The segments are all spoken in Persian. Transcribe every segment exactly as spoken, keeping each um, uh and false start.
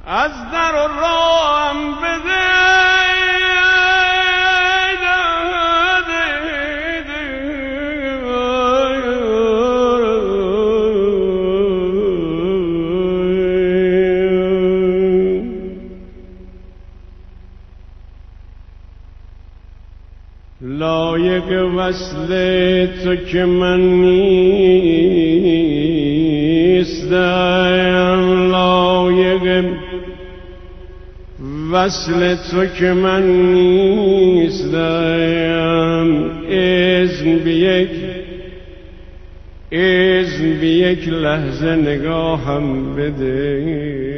از در و راهم بده لایق وصل تو که من نیستم، لایق وصل تو که من نیستم، اذن به یک اذن به یک لحظه نگاهم بده.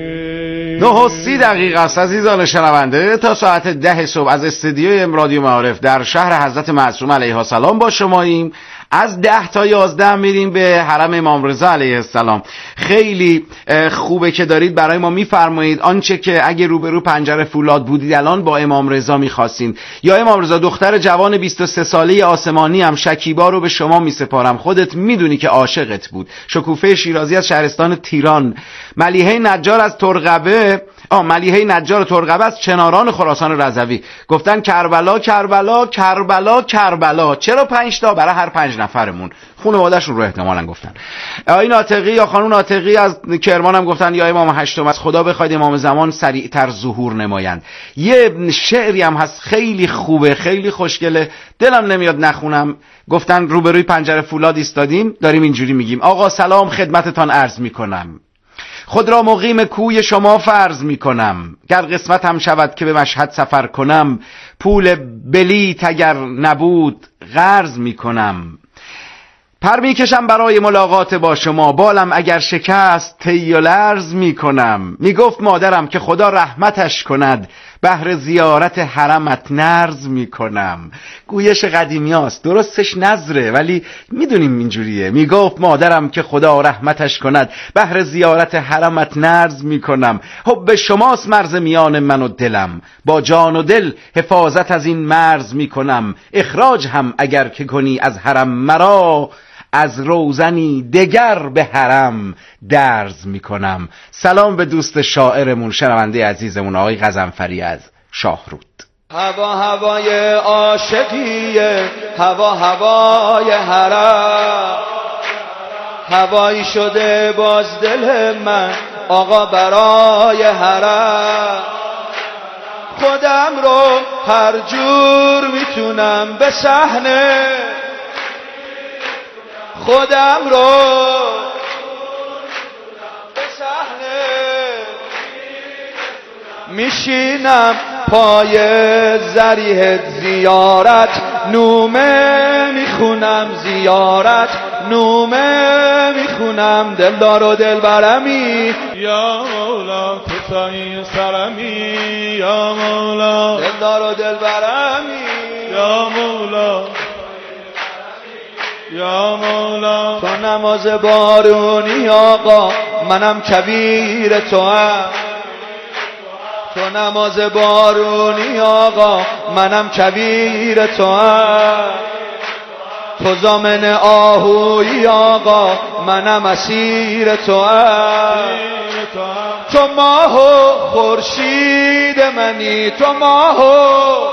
نه و سی دقیقه است عزیزان شنونده تا ساعت ده صبح از استدیوی رادیو معارف در شهر حضرت معصومه علیها السلام با شماییم. از ده تا یازده میریم به حرم امام رضا علیه السلام. خیلی خوبه که دارید برای ما میفرمایید آنچه که اگه روبرو پنجره فولاد بودید الان با امام رضا میخواستین. یا امام رضا دختر جوان بیست و سه ساله آسمانی هم شکیبا رو به شما میسپارم، خودت میدونی که عاشقت بود. شکوفه شیرازی از شهرستان تیران، ملیحه نجار از ترقبه آ ملیحه نجار ترقبه از چناران خراسان رضوی گفتن کربلا کربلا کربلا کربلا. چرا پنج تا؟ برای هر پنج نفرمون. خانواده‌شون رو احتمالاً گفتن. آقای ناطقی یا خانم ناطقی از کرمان هم گفتن یا امام هشتم از خدا بخواید امام زمان سریعتر ظهور نمایند. یه شعری هم هست خیلی خوبه، خیلی خوشگله، دلم نمیاد نخونم. گفتن روبروی پنجره فولاد ایستادیم داریم اینجوری میگیم: آقا سلام خدمتتان عرض میکنم، خود را مقیم کوی شما فرض می کنم، گر قسمت هم شود که به مشهد سفر کنم، پول بلیط اگر نبود قرض می کنم، پر می کشم برای ملاقات با شما، بالم اگر شکست طی و لرز می کنم. می گفت مادرم که خدا رحمتش کند، بهر زیارت حرمت نرز می کنم. گویش قدیمی هست، درستش نظره ولی میدونیم اینجوریه. می گفت مادرم که خدا رحمتش کند، بهر زیارت حرمت نرز می کنم. حب شماست مرز میان من و دلم، با جان و دل حفاظت از این مرز می کنم. اخراج هم اگر که کنی از حرم مرا، از روزنی دگر به حرم درز میکنم. سلام به دوست شاعرمون شنونده عزیزمون آقای غضنفری از شاهرود. هوا هوای عاشقیه، هوا هوای حرم، هوایی شده باز دل من آقا برای حرم. خودم رو هر جور میتونم به صحنه، خودم رو به صحنه میشینم پای ذریح زیارت، نومه میخونم زیارت، نومه میخونم. دلدار و دلبرمی یا مولا کسایی سرمی، یا مولا دلدار و دلبرمی، یا مولا یا مولا. تو نماز بارونی آقا منم کویر تو هم، تو نماز بارونی آقا منم کویر تو هم، تو ضامن آهوی آقا منم اسیر تو هم. تو ماه و خورشید منی، تو ماه و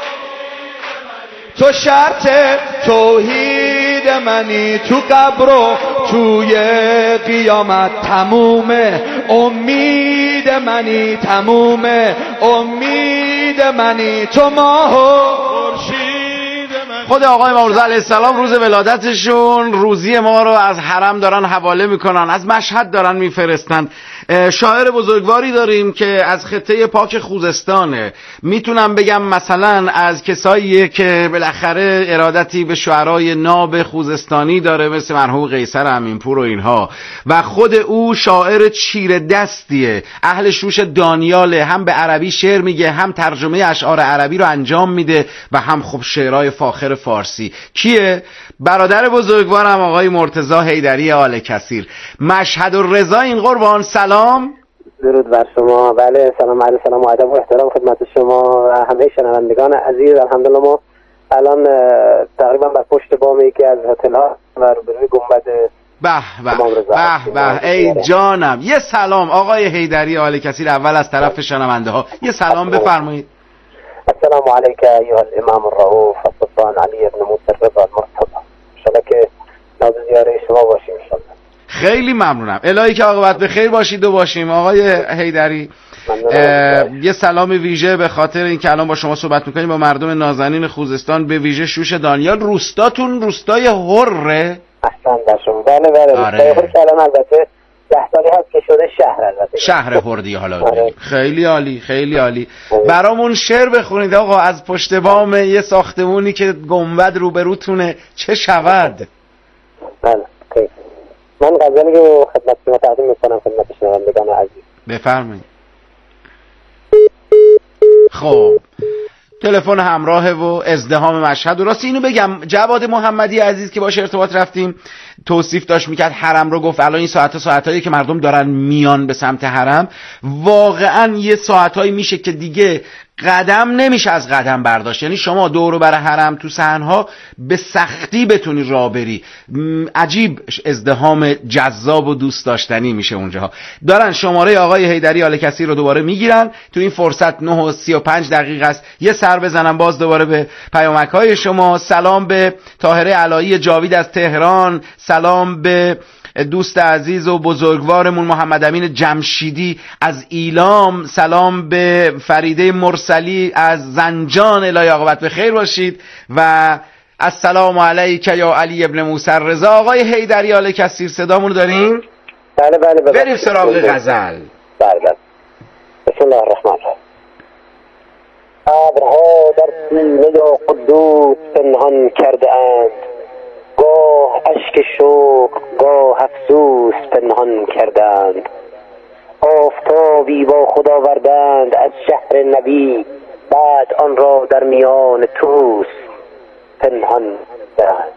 تو شرط توحید منی، تو قبر و توی قیامت تموم امید منی، تموم امید منی. تو ماه و خورشید منی. خود آقای امام رضا علیه السلام روز ولادتشون روزی ما رو از حرم دارن حواله میکنن، از مشهد دارن میفرستن. شاعر بزرگواری داریم که از خطه پاک خوزستانه. میتونم بگم مثلا از کسایی که بالاخره ارادتی به شعرای ناب خوزستانی داره مثل مرحوم قیصر امینپور و اینها، و خود او شاعر چیره دستیه، اهل شوش دانیاله، هم به عربی شعر میگه، هم ترجمه اشعار عربی رو انجام میده و هم خب شعرهای فاخر فارسی. کیه؟ برادر بزرگوارم آقای مرتضی حیدری آل کثیر. مشهد و رضا این قربان. سلام. درود بر شما. بله سلام علیه، سلام و ادب و احترام خدمت شما و همه شنوندگان عزیز. الحمدلله ما الان تقریبا بر پشت بام یکی از هتل ها و روبروی گنبد به به به به ای جانم. یه سلام آقای حیدری آل کثیر اول از طرف شنونده ها، یه سلام بفرمایید. السلام علیک ایها الامام الرؤوف السلطان علی ابن موسی الرضا المرتضی. ان شاء الله که ناز زیاره شما باشیم ان شاء الله. خیلی ممنونم. الهی که عاقبت به خیر باشید و باشیم. آقای حیدری یه سلام ویژه به خاطر این که الان با شما صحبت میکنیم با مردم نازنین خوزستان، به ویژه شوش دانیال. روستاتون روستای هره؟ احسن در شما. بله بله روستای هر که الان البته ده سالی هست که شده شهر البته. شهر هردی حالا. آره. خیلی عالی خیلی عالی. برامون شعر بخونید آقا از پشت بام یه ساختمونی که گنبد روبروتونه چه شود؟ بله خیلی. من غزلی رو خدمت شما تقدیم میکنم خدمت شنوندگان عزیز. بفرمایید. خب تلفن همراهه و ازدحام مشهد. و راست اینو بگم جواد محمدی عزیز که باشه ارتباط رفتیم توصیف داشت میکرد حرم رو، گفت الان این ساعت ساعتایی که مردم دارن میان به سمت حرم، واقعا یه ساعتایی میشه که دیگه قدم نمیشه از قدم برداشت. یعنی شما دورو بر حرم تو صحنها به سختی بتونی راه بری. عجیب ازدحام جذاب و دوست داشتنی میشه اونجاها. دارن شماره آقای حیدری آل کثیر رو دوباره میگیرن. تو این فرصت نه و سی و پنج دقیقه است یه سر بزنم باز دوباره به پیامک‌های شما. سلام به طاهره علایی جاوید از تهران، سلام به دوست عزیز و بزرگوارمون محمد امین جمشیدی از ایلام، سلام به فریده مرسلی از زنجان، الهی عاقبت به خیر باشید. و السلام علیک یا علی ابن موسی الرضا. آقای حیدری آل کثیر صدامون دارین؟ بله بله بله. بریم سراغ غزل. بله بله. بسم الله الرحمن الرحیم. ابرها در سینه قدوس پنهان کرده اند، گاه اشک شوق گاه افسوس پنهان کردند. آفتابی با خود آوردند از شهر نبی، بعد آن را در میان طوس پنهان کردند.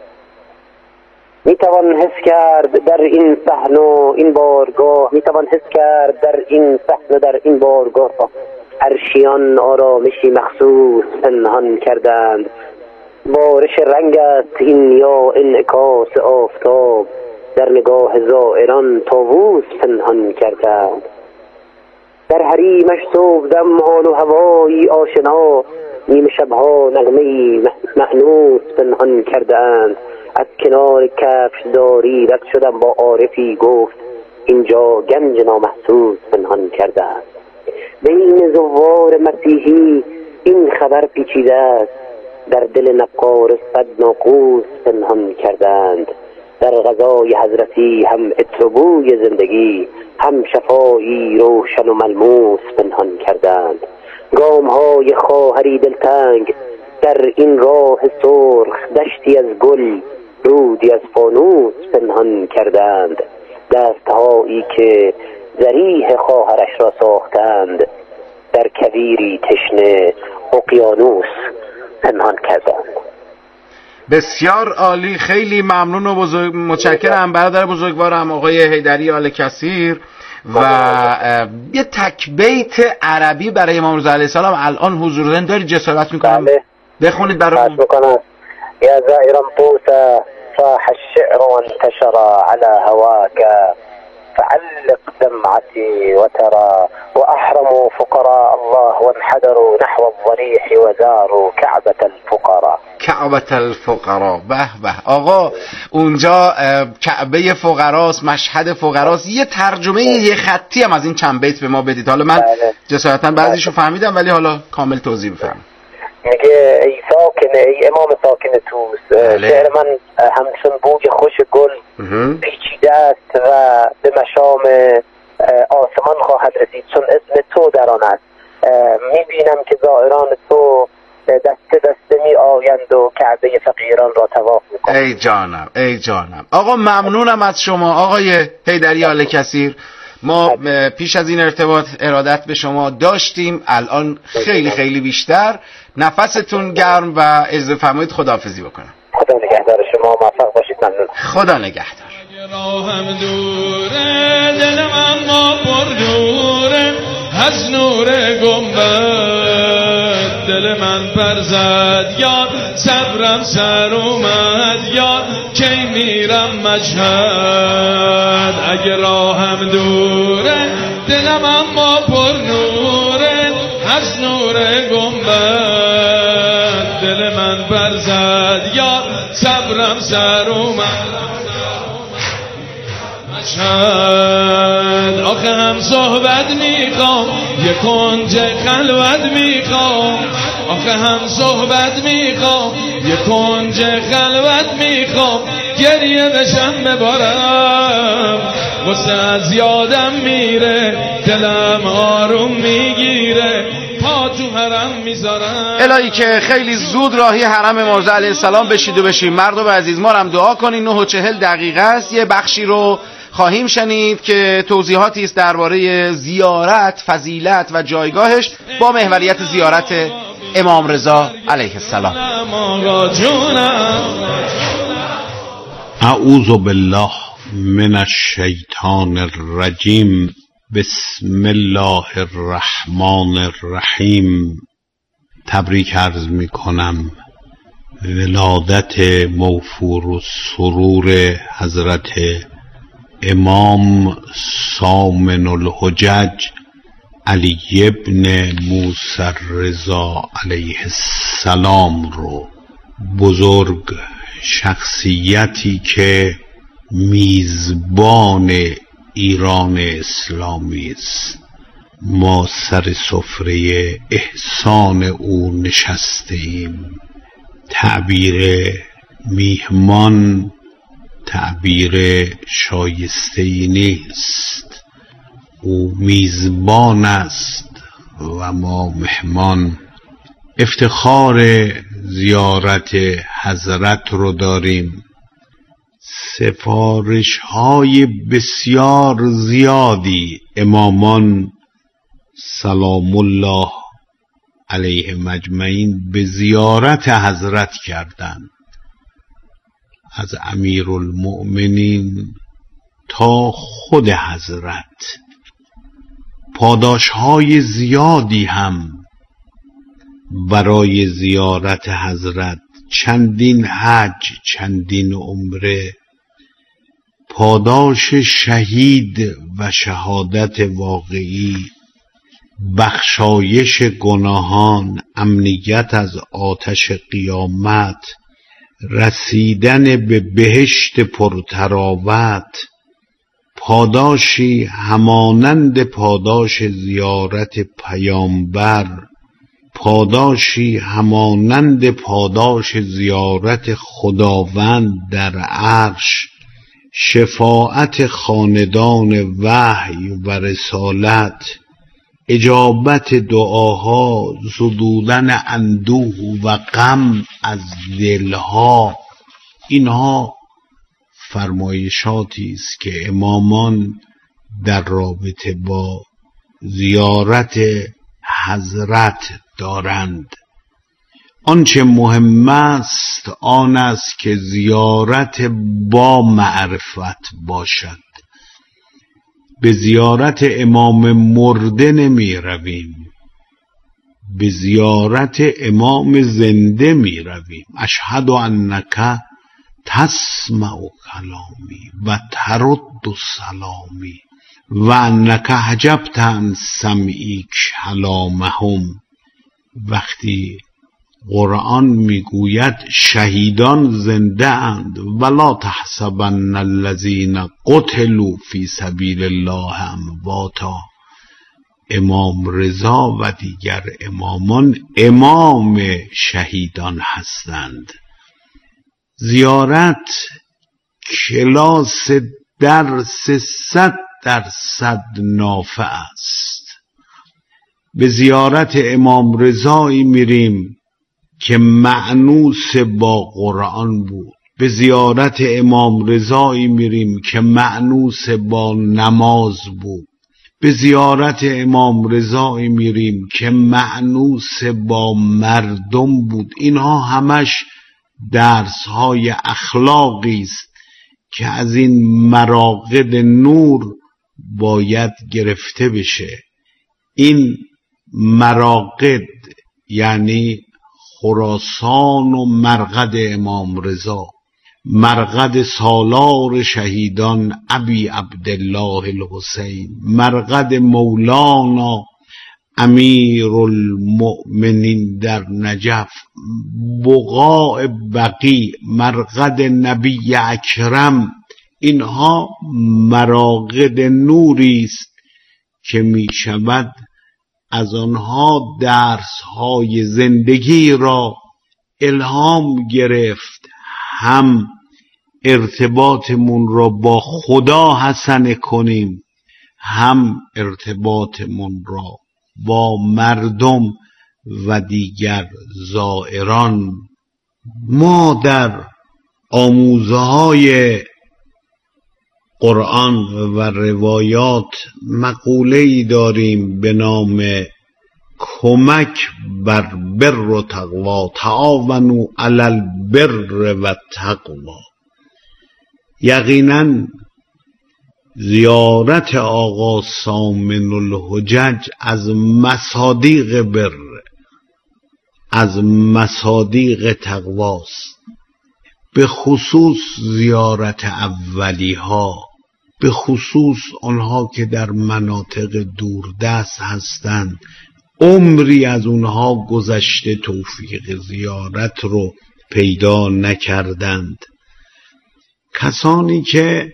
میتوان حس کرد در این صحن و این بارگاه، میتوان حس کرد در این صحن و در این بارگاه، عرشیان آرامشی مخصوص پنهان کردند. بارش رنگ است این یا انعکاس آفتاب، در نگاه زائران طاووس پنهان کردند. در حریمش صبحدم حال و هوایی آشنا، نیمه شبها نغمه‌ای مأنوس پنهان کردند. از کنار کفش داری رد شدم با عارفی، گفت اینجا گنج نامحسوس پنهان کردند. بین زوار مسیحی این خبر پیچیده است، در دل نقار صد ناقوس پنهان کردند. در غذای حضرتی هم عطر و بوی زندگی، هم شفایی روشن و ملموس پنهان کردند. گام‌های خواهری دلتنگ در این راه سرخ، دشتی از گل رودی از فانوس پنهان کردند. دستهایی که ذریح خواهرش را ساختند، در کویری تشنه اقیانوس پنهان کردند. بسیار عالی، خیلی ممنون و بزرگ متشکرم برادر بزرگوارم آقای حیدری آل کثیر. و یه تک بیت عربی برای امام رضا علیه السلام الان حضور دارین، داری جسارت میکنم بخونید برامون؟ یا زائرا طوسا صاح الشعر وانتشر على هواك، فعلق دمعتي وترى وأحرموا فقراء الله وانحدروا نحو الضريح وزاروا كعبة الفقراء. کعبة الفقراء. به به آقا اونجا کعبه فقراست، مشهد فقراست. یه ترجمه یه خطی هم از این چند بیت به ما بدید. حالا من جسارتا بعضیشو فهمیدم ولی حالا کامل توضیح بفرمایید. میگه ای ساکن ای امام ساکن توس، شعر من همچون بوی خوش گل پیچیده است و به مشام آسمان خواهد رسید، چون اسم تو در آن است. میبینم که زائران تو دسته دسته می آیند و کعبه فقیران را طواف میکنند. ای جانم ای جانم. آقا ممنونم از شما آقای حیدری آل کثیر. ما پیش از این ارتباط ارادت به شما داشتیم، الان خیلی خیلی بیشتر. نفستون گرم و اجازه فرمایید خداحافظی بکنم. خدا نگهدار شما، موفق باشید. ممنون. خدا نگهدار. راهم دوره دلم اما پر دوره از نور گنبد، دل من پر زد یاد صبرم سر اومد یاد کی میرم رفیقم مشهد، اگه راهم دوره دلم اما پر نوره، از نور گنبد دل من برزد، یا صبرم سر اومد مشهد. آخه هم صحبت میخوام یه کنج خلوت میخوام، آخه هم صحبت میخوام یه کنج خلوت میخوام، گریه بشم ببارم واسه از یادم میره، دلم آروم میگیره پا تو حرم میذارم. الهی که خیلی زود راهی حرم مرزا علیه السلام بشید و بشیم. مردم عزیز ما هم دعا کنین. نه و چهل دقیقه است. یه بخشی رو خواهیم شنید که توضیحاتی است درباره زیارت، فضیلت و جایگاهش با محوریت زیارت امام رضا علیه السلام. اعوذ بالله من الشیطان الرجیم. بسم الله الرحمن الرحیم. تبریک عرض می کنم ولادت موفور و سرور حضرت امام سامن الحجج علی ابن موسی الرضا علیه السلام رو. بزرگ شخصیتی که میزبان ایران اسلامی است. ما سر سفره احسان او نشسته ایم. تعبیر میهمان تعبیر شایسته‌ای نیست. او میزبان است و ما مهمان. افتخار زیارت حضرت رو داریم. سفارش های بسیار زیادی امامان سلام الله علیه مجمعین به زیارت حضرت کردند، از امیرالمؤمنین تا خود حضرت. پاداش های زیادی هم برای زیارت حضرت، چندین حج، چندین عمره، پاداش شهید و شهادت واقعی، بخشایش گناهان، امنیت از آتش قیامت، رسیدن به بهشت پرتراوت، پاداشی همانند پاداش زیارت پیامبر، پاداشی همانند پاداش زیارت خداوند در عرش، شفاعت خاندان وحی و رسالت، اجابت دعاها، زدودن اندوه و غم از دلها. اینها فرمایشاتی است که امامان در رابطه با زیارت حضرت دارند. آنچه مهم است آن است که زیارت با معرفت باشد. به زیارت امام مرده نمی رویم، به زیارت امام زنده می رویم. اشهد انک تسمع کلامی و ترد سلامی و انک حجبت عن سمعی کلامهم. وقتی قرآن میگوید شهیدان زنده اند، ولا تحسبن الذین قتلوا فی سبیل الله امواتا، امام رضا و دیگر امامان امام شهیدان هستند. زیارت کلاس درس صد درصد نافع است. به زیارت امام رضایی میریم که مأنوس با قرآن بود. به زیارت امام رضایی میریم که مأنوس با نماز بود. به زیارت امام رضایی میریم که مأنوس با مردم بود. اینها همش درس‌های اخلاقی است که از این مراقد نور باید گرفته بشه. این مراقد یعنی خراسان و مرقد امام رضا، مرقد سالار شهیدان ابی عبدالله الحسین، مرقد مولانا امیرالمؤمنین در نجف، بقاع بقیع، مرقد نبی اکرم، اینها مراقد نوری است که می شود از آنها درس‌های زندگی را الهام گرفت، هم ارتباطمون را با خدا حسن کنیم، هم ارتباطمون را با مردم و دیگر زائران. ما در آموزه های قرآن و روایات مقوله‌ای داریم به نام کمک بر بر و تقوا، تعاونوا علی البر و تقوا. یقینا زیارت آقا سامن الحجج از مصادیق بر، از مصادیق تقواست. به خصوص زیارت اولی ها، به خصوص آنها که در مناطق دوردست هستند، عمری از اونها گذشته توفیق زیارت رو پیدا نکردند. کسانی که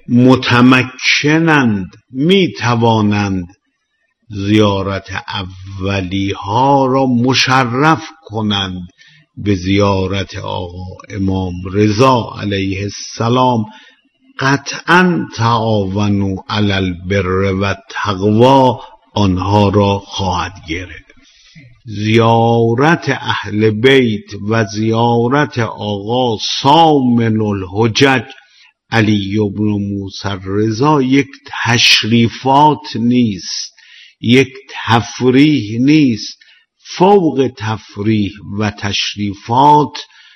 متمکنند می توانند زیارت اولی ها را مشرف کنند به زیارت آقا امام رضا علیه السلام. قطعا تعاونوا علی البر و تقوا آنها را خواهد گرفت. زیارت اهل بیت و زیارت آقا سامن الحجج علی ابن موسی الرضا یک تشریفات نیست، یک تفریح نیست، فوق تفریح و تشریفات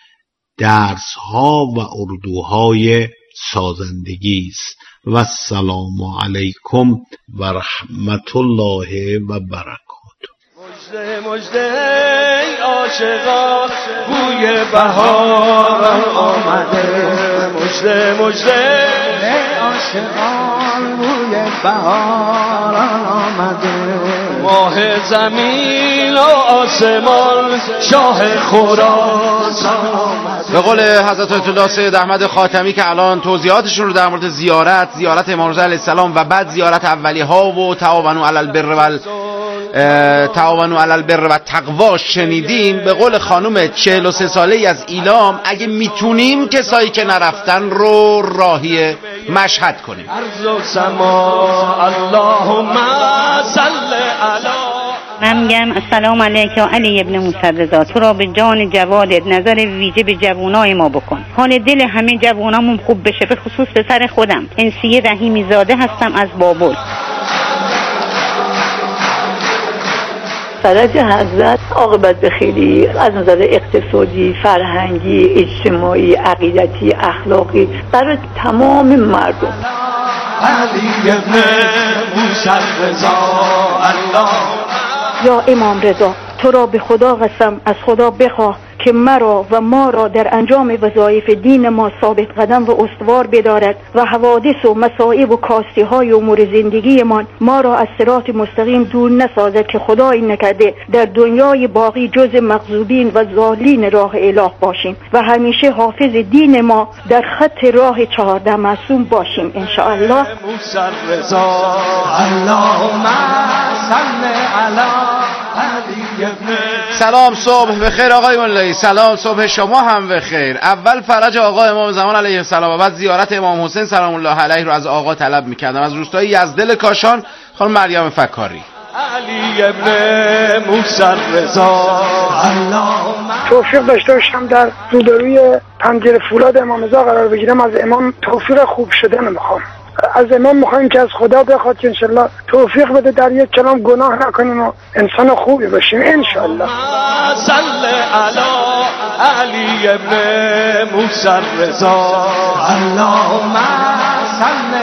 درس‌ها و اردوهای سازندگی است. و السلام علیکم و رحمت الله و برکاته. مجده مجده ای عاشقان، بوی بهار آمده. مجده مجده ای عاشقان، بوی بهار آمده. ماه زمین و آسمان، شاه خراسان آمده. به قول حضرت آیت الله سید احمد خاتمی که الان توضیحاتشون رو در مورد زیارت زیارت امام رضا علیه السلام و بعد زیارت اولی ها و تعاونوا علی البر و تعاونوا علی البر و تقوا شنیدیم، به قول خانم چهل و سه ساله ای از ایلام، اگه میتونیم کسایی که نرفتن رو راهی مشهد کنیم. ارض و سما اللهم صل علی. من میگم السلام علیکم علی ابن موسی الرضا، تو را به جان جوادت نظر ویژه به جوانای ما بکن، حال دل همه جوانامون خوب بشه، به خصوص پسر خودم انسیه رحیمی زاده هستم از بابل. فرج حضرت عاقبت بخیری از نظر اقتصادی، فرهنگی، اجتماعی، عقیدتی، اخلاقی برای تمام مردم. علی ابن موسی الرضا الله. یا امام رضا، تو را به خدا قسم از خدا بخواه که مرا و ما را در انجام وظایف دین ما ثابت قدم و استوار بدارد و حوادث و مصائب و کاستی های امور زندگی ما ما را از صراط مستقیم دور نسازد که خدایی نکرده در دنیای باقی جز مغضوبین و ضالین راه اله باشیم و همیشه حافظ دین ما در خط راه چهارده معصوم باشیم ان شاء الله. موسی الرضا اللهم صل علی. سلام صبح بخیر آقای مولایی. سلام صبح شما هم بخیر. اول فرج آقا امام زمان علیه السلام و بعد زیارت امام حسین سلام الله علیه رو از آقا طلب میکردم. از روستای یزدل کاشان خانم مریم فکاری. علی ابن موسی الرضا اللهم. توفیق داشته باشم در روبروی پنجره فولاد امام رضا قرار بگیرم. از امام توفیق خوب شدن میخوام. از امام میخوایم که از خدا بخواد که انشالله توفیق بده در یک کلام گناه نکنیم و انسان خوبی باشیم انشالله. صل علی علی ابن موسی الرضا اللهم صل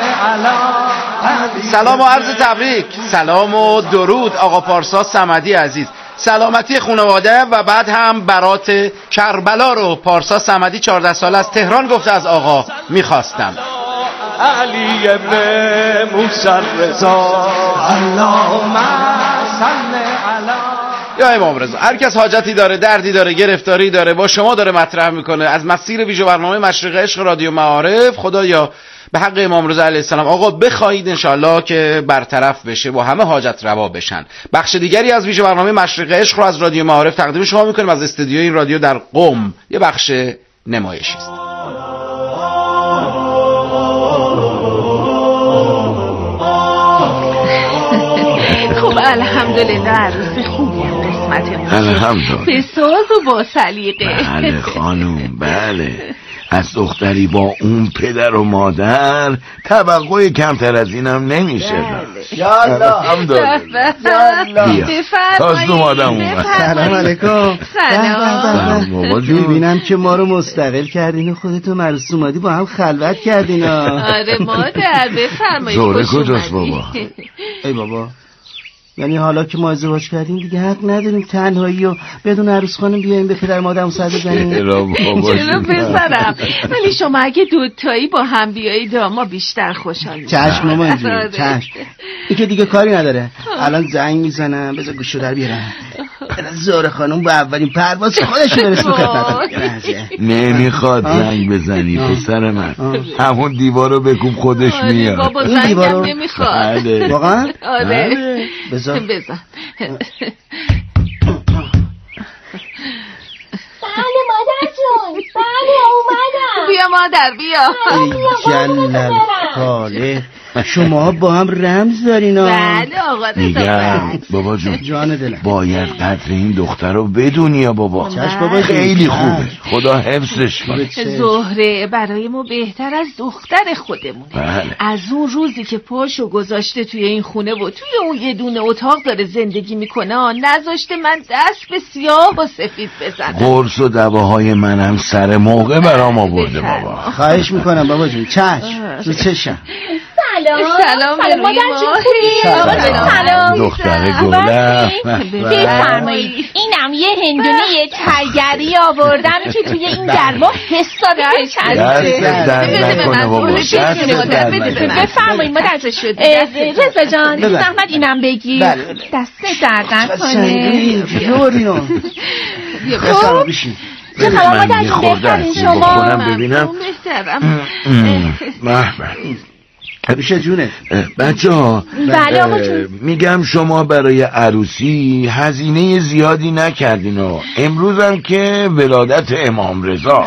علی. سلام و عرض تبریک، سلام و درود آقا پارسا صمدی عزیز. سلامتی خانواده و بعد هم برات کربلا رو پارسا صمدی چهارده ساله از تهران گفته از آقا میخواستم. علی ابن موسی رضا اللهم صل علی یا امام رضا. هر کس حاجتی داره، دردی داره، گرفتاری داره، با شما داره مطرح میکنه از مسیر ویژه برنامه مشرق عشق رادیو معارف. خدایا به حق امام رضا علیه السلام آقا بخواهید انشالله که برطرف بشه و همه حاجت روا بشن. بخش دیگری از ویژه برنامه مشرق عشق رو از رادیو معارف تقدیم شما میکنیم از استودیوی این رادیو در قم. یه بخش نمایشی است. خب الحمدلله عروس خوبی هم قسمت الحمدلله به ساز و با سلیقه. بله خانوم بله. از دختری با اون پدر و مادر توقع کمتر از اینم نمیشه. یالله الحمدلله. تاز دو مادم اومد. سلام علیکم. سلام. میبینم که ما رو مستقل کردین و خودتو مرسوم اومدی با هم خلوت کردین. آره مادر بفرمایید. زوره کجاست بابا؟ ای بابا یعنی حالا که ما ازدواج کردیم دیگه حق نداریم تنهایی و بدون عروس خانم بیایم به پدر مادرمون سر بزنیم؟ چرا بابا چرا پسرم؟ ولی شما اگه دوتایی با هم بیایید ما بیشتر خوشحال میشیم. چشم مامان جون چشم. این که دیگه کاری نداره. الان زنگ میزنم بذار گوشو در بیارم. زهره خانم با اولین پرواز خودش برسه خدمت. نمیخواد زنگ بزنی پسر من. همون دیوارو بکوب خودش میاد. بابا زنگم نمیخواد. واقعا؟ آره بزن بزن. بله مادر جون بله اومدم. بیا مادر بیا. جلل کاله شما با هم رمز دارین. بله آقا میگم بابا جون جان دلم باید قدر این دختر رو بدونی یا بابا. چشم بابا خیلی خوبه خدا حفظش کنه. زهره برای ما بهتر از دختر خودمونه. بله. از اون روزی که پاشو گذاشته توی این خونه و توی اون یه دونه اتاق داره زندگی میکنه نذاشته من دست به سیاه و سفید بزنم. قرص و دواهای منم سر موقع برام آورده بابا. خواهش میکنم بابا جون چشم رو چشم. سلام سلام سلام مادر جون خوبی؟ آقا جون سلام. دختر گلم بفرمایید. اینم یه هندونه یه ترگری آوردم که توی این گرما حسابی بچنده. دست درد نکنه بابا. بفرمایید مادر جون. رضا جان زحمت اینم بگیر. دست درد نکنه. خب چه خبر مادر جون بهترین شما؟ ببینم میشه جونه بچه ها. بله آقا جون. میگم شما برای عروسی هزینه زیادی نکردین و امروز هم که ولادت امام رضا.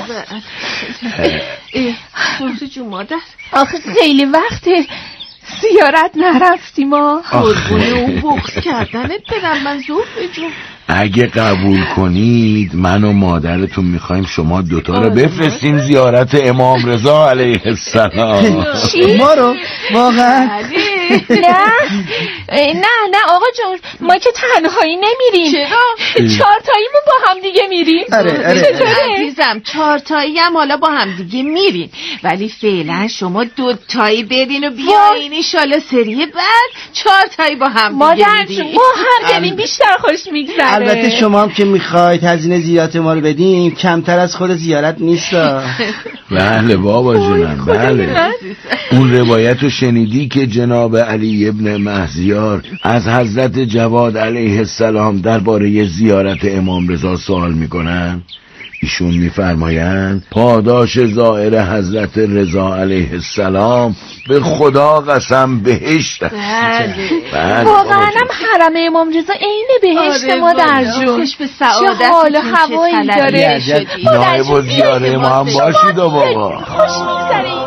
زهره جون مادر آخه خیلی وقته زیارت نرفتیم ما. قربونه اون بغض کردنت برم من زهره جون. اگه قبول کنید من و مادرتون میخوایم شما دوتا رو بفرستین زیارت امام رضا علیه السلام. چی؟ ما رو واقعا نه نه نه آقا جون ما که تنهایی نمیریم. چرا؟ چهار تاییمون با هم دیگه میریم. آره آره عزیزم چهار تایی هم حالا با هم دیگه میرین ولی فعلا شما دو تایی برین و بیاین ایشالا سری بعد چهار تایی با هم دیگه مادر جون ما هم دلیم بیشتر خوش میگذره. البته شما هم که میخواید هزینه زیارت ما رو بدین کمتر از خود زیارت نیست. بله بابا جونم بله. اون روایت رو شنیدی که جناب علی ابن مهزیار از حضرت جواد علیه السلام درباره زیارت امام رضا سوال میکنن؟ ایشون میفرمایند پاداش زائر حضرت رضا علیه السلام به خدا قسم بهشت. بله واقعا هم حرم امام رضا عین بهشت مادر جون. خوش به سعادت. چه حال و هوایی داره. نایب و زیاره ما هم باشید و بابا. خوش میگذره.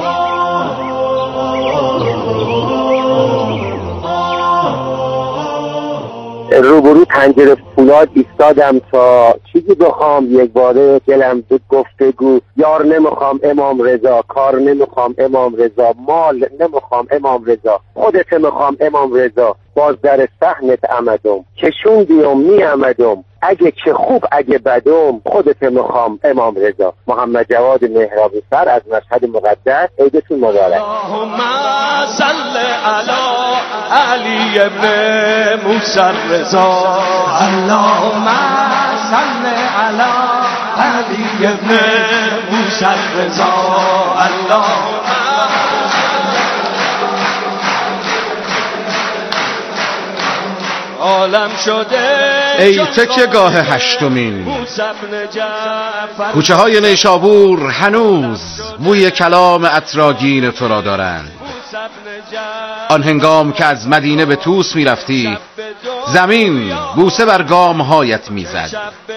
روبرو پنجره فولاد ایستادم تا چیزی بخوام یک باره دلم زود گفتگو. یار نمیخوام امام رضا، کار نمیخوام امام رضا، مال نمیخوام امام رضا، خودت میخوام امام رضا. باز در صحنت آمدم کشوندیم می آمدم اگه چه خوب اگه بدم خودت میخوام امام رضا. محمد جواد مهرابی سر از مشهد مقدس. عیدتون مبارک. اللهم صل علی علی ابن موسی رضا اللهم صل علی علی ابن موسی الرضا اللهم عالم شده ای تکیه گاه هشتمین کوچه های نیشابور هنوز بوی کلام عطرآگین تو را دارند. آن هنگام که از مدینه به طوس می رفتی زمین بوسه بر گام هایت می زد.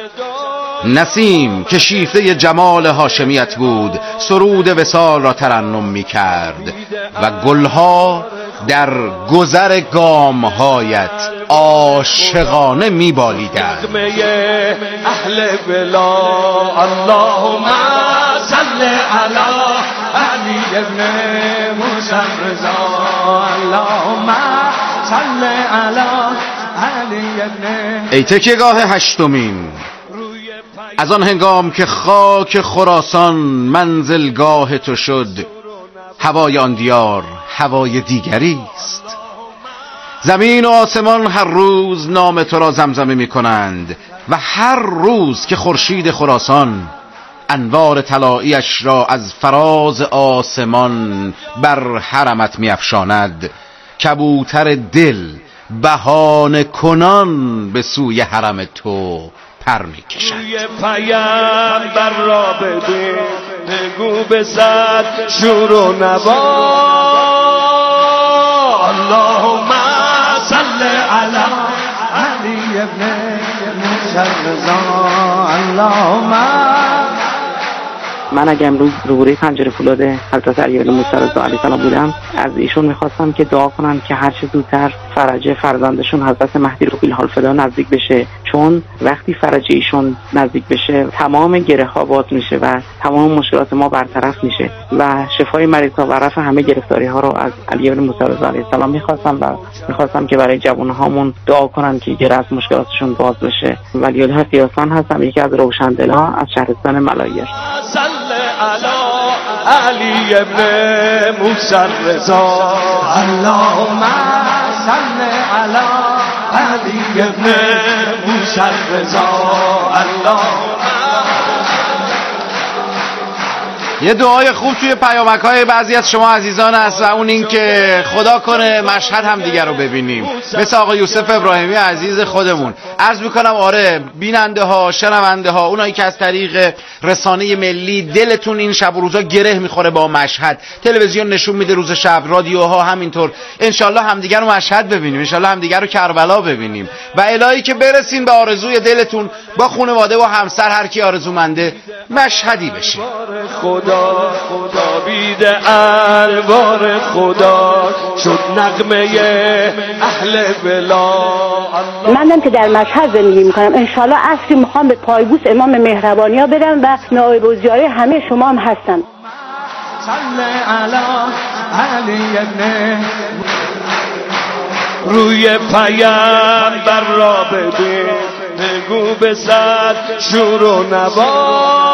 نسیم که شیفته جمال هاشمیت بود سرود وصال را ترنم می کرد و گلها در گذر گامهایت عاشقانه می بالیدند. اهل بلا اللهم صل علی علی ابن موسی الرضا اللهم صل علی علی ابن. ای تکیهگاه هشتمین، از آن هنگام که خاک خراسان منزلگاه تو شد هوای آن دیار هوای دیگری است. زمین و آسمان هر روز نام تو را زمزمه می کنند و هر روز که خورشید خراسان انوار طلایی‌اش را از فراز آسمان بر حرمت می افشاند کبوتر دل بهانه کنان به سوی حرم تو پر می کشد. روی پیامبر را ببین بگو به صد شور و نوا اللهم صل علی علی ابن موسی الرضا اللهم. من اگه امروز روبروی پنجره فولاد حضرت علی بن موسی رضا علیه السلام بودم از ایشون میخواستم که دعا کنم که هر چه زودتر فرج فرزندشون حضرت مهدی روح الفدا نزدیک بشه، چون وقتی فرج ایشون نزدیک بشه تمام گره ها باز میشه و تمام مشکلات ما برطرف میشه و شفای مریض ها و رفع همه گرفتاری ها رو از علی بن موسی رضا علیه السلام میخواستم و میخواستم که برای جوان هامون دعا کنن که گره از مشکلاتشون باز بشه. ولی الله قیاسان هستم، یکی از روشندل‌ها از شهرستان ملاییر. علی علی ابن موسی الرضا اللهم صل علی علی ابن موسی الرضا اللهم. یه دعای خوب توی پیامک‌های بعضی از شما عزیزان هست و اون این که خدا کنه مشهد هم دیگر رو ببینیم مثل آقا یوسف ابراهیمی عزیز خودمون. عرض میکنم آره بیننده ها شنونده ها اونایی که از طریق رسانه ملی دلتون این شب و روزا گره میخوره با مشهد، تلویزیون نشون میده روز شب، رادیوها همینطور، انشالله همدیگر رو مشهد ببینیم، انشالله همدیگر رو کربلا ببینیم و الهی که برسین به آرزوی دلتون با خانواده و همسر هر کی آرزومنده مشهدی بشه. خدا خدا بیده الوار خدا شد نغمه اهل بلا. منم که در مشهد زندگی میکنم انشالله عصری میخوام به پایبوس امام مهربانی ها برم و نایب الوزرای همه شما هم هستم. صل علی علی ابن روی پیامبر را ببین بگو به صد شور و نوا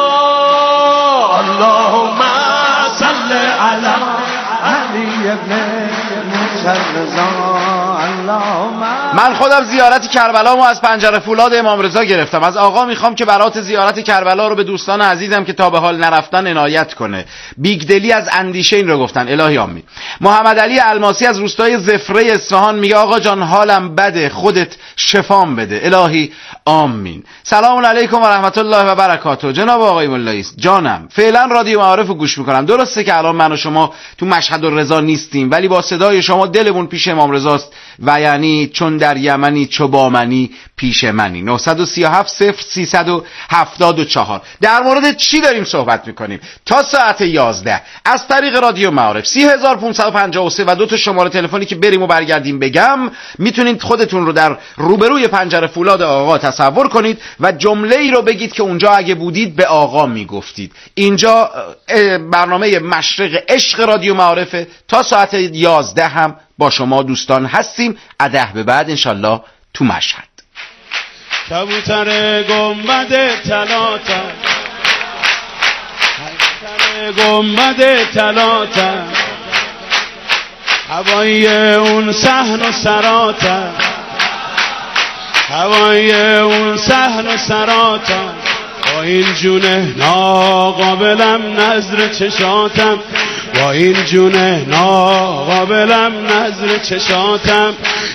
اللهم صل علی علی ابن موسی الرضا اللهم. من خودم زیارت کربلامو از پنجره فولاد امام رضا گرفتم. از آقا میخوام که برات زیارت کربلا رو به دوستان عزیزم که تا به حال نرفتن عنایت کنه. بیگدلی از اندیشه این رو گفتن. الهی آمین. محمد علی الماسی از روستای زفره اصفهان میگه آقا جان حالم بده خودت شفام بده. الهی آمین. سلام علیکم و رحمت الله و برکاته. جناب آقای مولایی جانم فعلا رادیو معارف رو گوش میکنم. درسته که الان من و شما تو مشهد و رضا نیستیم ولی با صدای شما دلمون پیش امام رضاست و یعنی چون در یمنی چو با منی پیش منی. نه سه هفت صفر سیصد و هفتاد و چهار. در مورد چی داریم صحبت میکنیم؟ تا ساعت یازده از طریق رادیو معارف سی هزار و پانصد و پنجاه و سه و دو تا شماره تلفنی که بریم و برگردیم بگم میتونید خودتون رو در روبروی پنجره فولاد آقا تصور کنید و جمله ای رو بگید که اونجا اگه بودید به آقا میگفتید. اینجا برنامه مشرق عشق رادیو معارفه. تا ساعت یازده هم با شما دوستان هستیم. اده به بعد انشالله تو مشهد. کبوتر گنبد طلاتم کبوتر گنبد طلاتم هوای اون صحن و سراتم هوای اون صحن سراتم، با این جونه ناقابلم نظر چشاتم، با این جونه ناقابلم نظر چشاتم.